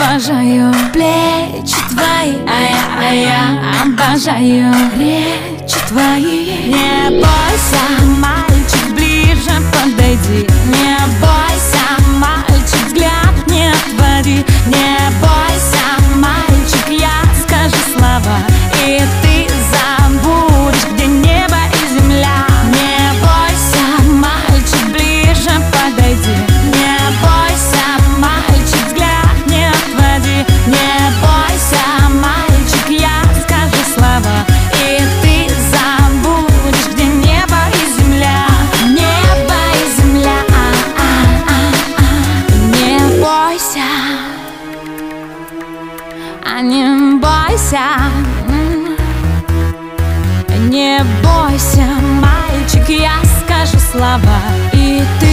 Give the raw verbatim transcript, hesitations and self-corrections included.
обожаю плечи твои, а я, а я обожаю речи твои. Не бойся, мальчик, ближе подойди. Не бойся, мальчик, взгляд не отводи. Не бойся, мальчик, я скажу слова, и ты забудешь, где небо и земля. Не бойся, мальчик, ближе подойди. Не бойся, мальчик, взгляд не отводи. Не бойся, мальчик, я скажу слова, и ты забудешь, где небо и земля. Небо и земля, а -а -а -а. Не бойся, а не бойся. Не бойся, мальчик, я скажу слова, и ты